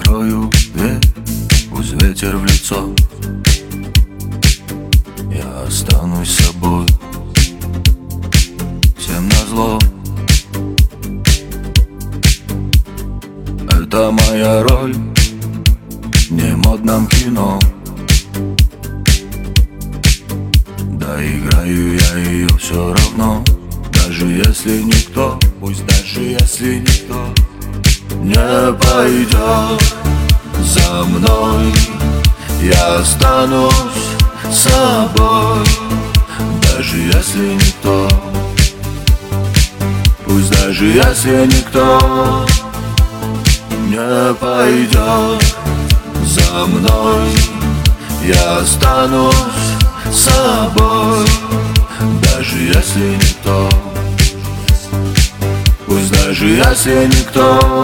открою дверь, пусть ветер в лицо. Я останусь собой, всем назло. Это моя роль в немодном кино. Да играю я ее все равно. Даже если никто, пусть даже если никто не пойдет за мной, я останусь собой. Даже если никто, пусть даже если никто не пойдет за мной, я останусь собой. Даже если никто, пусть даже если никто.